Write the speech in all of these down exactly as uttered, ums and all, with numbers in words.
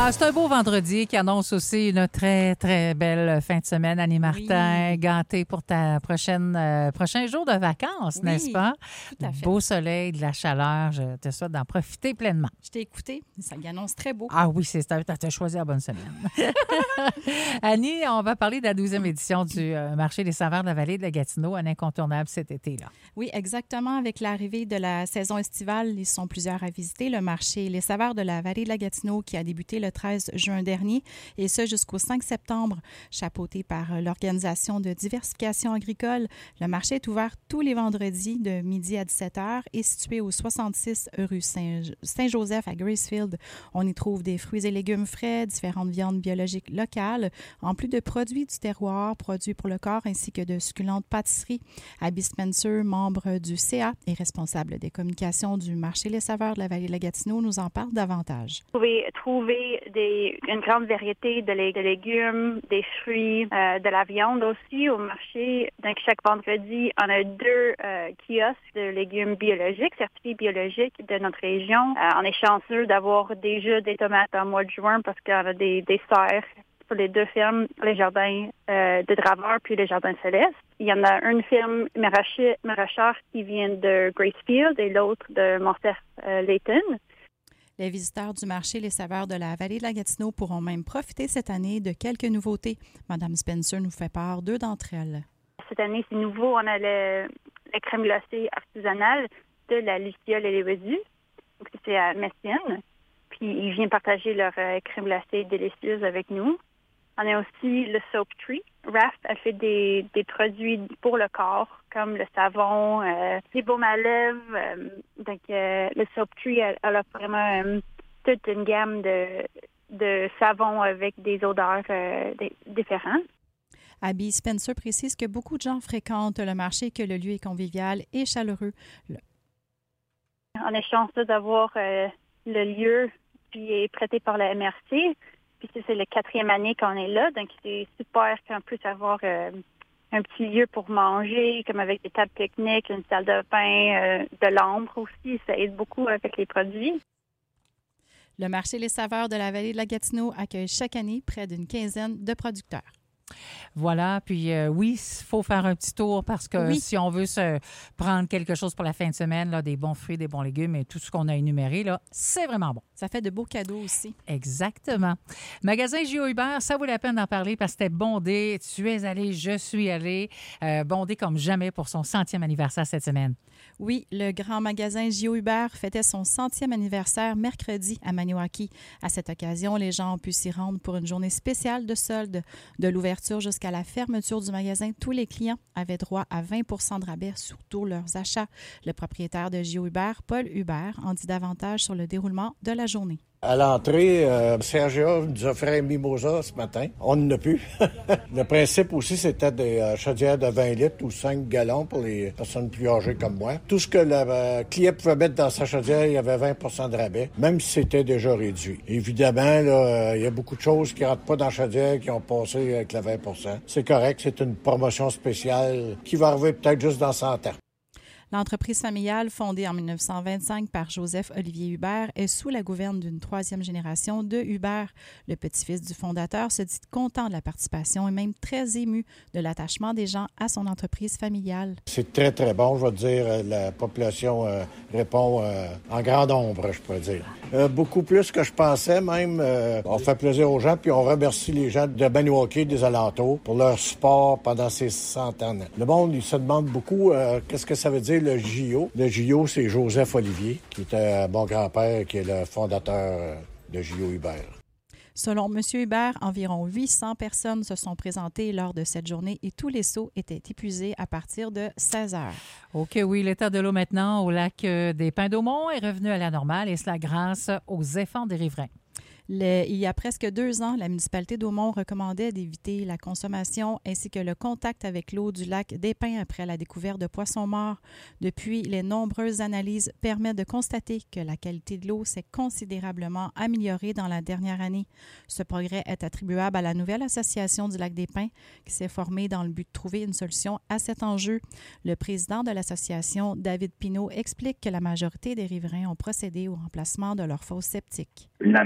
Ah, c'est un beau vendredi qui annonce aussi une très, très belle fin de semaine. Annie Martin, oui. Gâtée pour ta prochaine euh, prochain jour de vacances, oui, n'est-ce pas? Tout à fait. Beau soleil, de la chaleur. Je te souhaite d'en profiter pleinement. Je t'ai écouté. Ça annonce très beau. Ah oui, c'est ça. Tu as choisi la bonne semaine. Annie, on va parler de la douzième édition du euh, marché des saveurs de la vallée de la Gatineau, un incontournable cet été-là. Oui, exactement. Avec l'arrivée de la saison estivale, ils sont plusieurs à visiter le marché Les saveurs de la vallée de la Gatineau qui a débuté le treize juin dernier et ce jusqu'au cinq septembre. Chapeauté par l'Organisation de diversification agricole, le marché est ouvert tous les vendredis de midi à dix-sept heures et situé au soixante-six rue Saint- Saint-Joseph à Gracefield. On y trouve des fruits et légumes frais, différentes viandes biologiques locales, en plus de produits du terroir, produits pour le corps ainsi que de succulentes pâtisseries. Abby Spencer, membre du C A et responsable des communications du marché Les saveurs de la vallée de la Gatineau, nous en parle davantage. Vous pouvez trouver des, une grande variété de, lég- de légumes, des fruits, euh, de la viande aussi au marché. Donc, chaque vendredi, on a deux euh, kiosques de légumes biologiques, certifiés biologiques de notre région. Euh, on est chanceux d'avoir déjà des tomates en mois de juin parce qu'on a des, des serres pour les deux fermes, les jardins euh, de Draveur puis les jardins Céleste. Il y en a une ferme maraîchère qui vient de Gracefield et l'autre de Morcef-Layton. Les visiteurs du marché Les saveurs de la vallée de la Gatineau pourront même profiter cette année de quelques nouveautés. Madame Spencer nous fait part d'eux d'entre elles. Cette année, c'est nouveau. On a le, la crème glacée artisanale de la Luciole et les Wésus. Donc, c'est à Messienne. Puis, ils viennent partager leur euh, crème glacée délicieuse avec nous. On a aussi le Soap Tree. Raft, elle fait des, des produits pour le corps, comme le savon, euh, les baumes à lèvres. Euh, donc, euh, le Soap Tree, elle, elle a vraiment euh, toute une gamme de, de savons avec des odeurs euh, d- différentes. Abby Spencer précise que beaucoup de gens fréquentent le marché, que le lieu est convivial et chaleureux. Le... On est chanceux d'avoir euh, le lieu qui est prêté par la M R C. Puis c'est la quatrième année qu'on est là, donc c'est super qu'on puisse avoir euh, un petit lieu pour manger, comme avec des tables pique-nique, une salle de bain, euh, de l'ombre aussi. Ça aide beaucoup avec les produits. Le marché Les saveurs de la vallée de la Gatineau accueille chaque année près d'une quinzaine de producteurs. Voilà, puis euh, oui, il faut faire un petit tour parce que oui. Si on veut se prendre quelque chose pour la fin de semaine, là, des bons fruits, des bons légumes et tout ce qu'on a énuméré, là, c'est vraiment bon. Ça fait de beaux cadeaux aussi. Exactement. Magasin J O Hubert, ça vaut la peine d'en parler parce que c'était bondé. Tu es allé, je suis allée. Euh, bondé comme jamais pour son centième anniversaire cette semaine. Oui, le grand magasin J O Hubert fêtait son centième anniversaire mercredi à Maniwaki. À cette occasion, les gens ont pu s'y rendre pour une journée spéciale de solde. De l'ouverture jusqu'à la fermeture du magasin, tous les clients avaient droit à vingt pour cent de rabais sur tous leurs achats. Le propriétaire de J O Hubert, Paul Hubert, en dit davantage sur le déroulement de la journée. À l'entrée, euh, Sergia nous offrait un mimosa ce matin. On n'en a plus. Le principe aussi, c'était des euh, chaudières de vingt litres ou cinq gallons pour les personnes plus âgées comme moi. Tout ce que le euh, client pouvait mettre dans sa chaudière, il y avait vingt pour cent de rabais, même si c'était déjà réduit. Évidemment, là, il y a beaucoup de choses qui ne rentrent pas dans la chaudière qui ont passé avec le vingt pour cent. C'est correct, c'est une promotion spéciale qui va arriver peut-être juste dans cent ans. L'entreprise familiale, fondée en dix-neuf cent vingt-cinq par Joseph-Olivier Hubert, est sous la gouverne d'une troisième génération de Hubert. Le petit-fils du fondateur se dit content de la participation et même très ému de l'attachement des gens à son entreprise familiale. C'est très, très bon, je vais dire. La population euh, répond euh, en grand nombre, je pourrais dire. Euh, beaucoup plus que je pensais, même. Euh, on fait plaisir aux gens, puis on remercie les gens de Maniwaki, des alentours, pour leur support pendant ces cent ans. Le monde, il se demande beaucoup euh, qu'est-ce que ça veut dire le J O. Le J O, c'est Joseph Olivier, qui était mon grand-père, qui est le fondateur de J O Hubert. Selon M. Hubert, environ huit cents personnes se sont présentées lors de cette journée et tous les seaux étaient épuisés à partir de seize heures. OK, oui, l'état de l'eau maintenant au lac des Pins d'Aumont est revenu à la normale et cela grâce aux efforts des riverains. Le, il y a presque deux ans, la municipalité d'Aumont recommandait d'éviter la consommation ainsi que le contact avec l'eau du lac des Pins après la découverte de poissons morts. Depuis, les nombreuses analyses permettent de constater que la qualité de l'eau s'est considérablement améliorée dans la dernière année. Ce progrès est attribuable à la nouvelle association du lac des Pins qui s'est formée dans le but de trouver une solution à cet enjeu. Le président de l'association, David Pinault, explique que la majorité des riverains ont procédé au remplacement de leurs fosses septiques. La majorité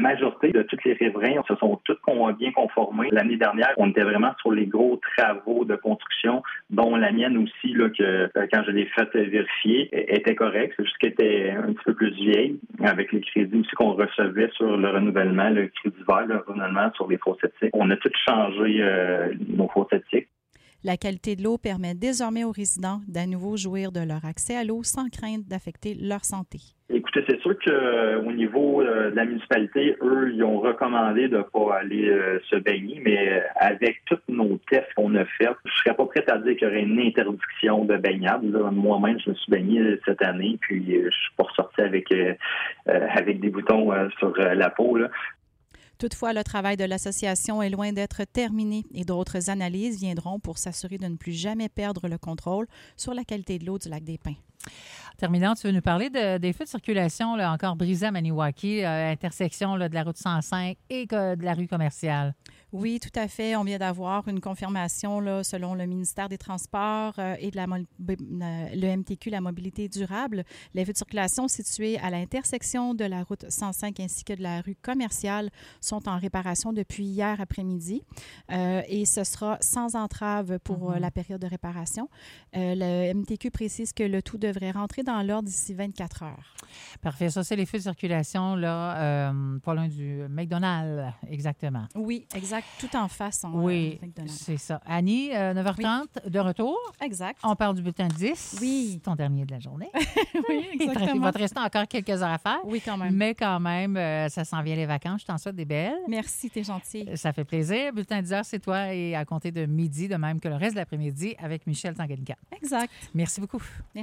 côté de tous les riverains, se sont tous bien conformés. L'année dernière, on était vraiment sur les gros travaux de construction, dont la mienne aussi, là, que quand je l'ai faite vérifier, était correcte. C'est juste qu'elle était un petit peu plus vieille, avec les crédits aussi qu'on recevait sur le renouvellement, le crédit vert, le renouvellement sur les fosses septiques. On a tout changé euh, nos fosses septiques. La qualité de l'eau permet désormais aux résidents d'à nouveau jouir de leur accès à l'eau sans crainte d'affecter leur santé. Écoutez, c'est sûr qu'au niveau euh, de la municipalité, eux, ils ont recommandé de ne pas aller euh, se baigner, mais avec tous nos tests qu'on a faits, je ne serais pas prête à dire qu'il y aurait une interdiction de baignade. Là. Moi-même, je me suis baigné cette année, puis euh, je suis pas ressorti avec, euh, euh, avec des boutons euh, sur euh, la peau, là. Toutefois, le travail de l'association est loin d'être terminé et d'autres analyses viendront pour s'assurer de ne plus jamais perdre le contrôle sur la qualité de l'eau du lac des Pins. Terminant, tu veux nous parler de, des feux de circulation là, encore brisés à Maniwaki, euh, intersection là, de la route cent cinq et que, de la rue commerciale. Oui, tout à fait. On vient d'avoir une confirmation là, selon le ministère des Transports euh, et de la, le M T Q, la mobilité durable. Les feux de circulation situés à l'intersection de la route cent cinq ainsi que de la rue commerciale sont en réparation depuis hier après-midi euh, et ce sera sans entrave pour mm-hmm. la période de réparation. Euh, le M T Q précise que le tout devrait rentrer dans l'ordre d'ici vingt-quatre heures. Parfait. Ça, c'est les feux de circulation là, euh, pas loin du McDonald's, exactement. Oui, exact. Tout en face. En, oui, euh, c'est ça. Annie, euh, neuf heures trente, oui. de retour. Exact. On parle du bulletin dix. Oui. Ton dernier de la journée. Oui, exactement. Il va te rester encore quelques heures à faire. Oui, quand même. Mais quand même, euh, ça s'en vient les vacances. Je t'en souhaite des belles. Merci, t'es gentille. Ça fait plaisir. Bulletin dix heures, c'est toi et à compter de midi, de même que le reste de l'après-midi avec Michel Tanganyika. Exact. Merci beaucoup. Merci.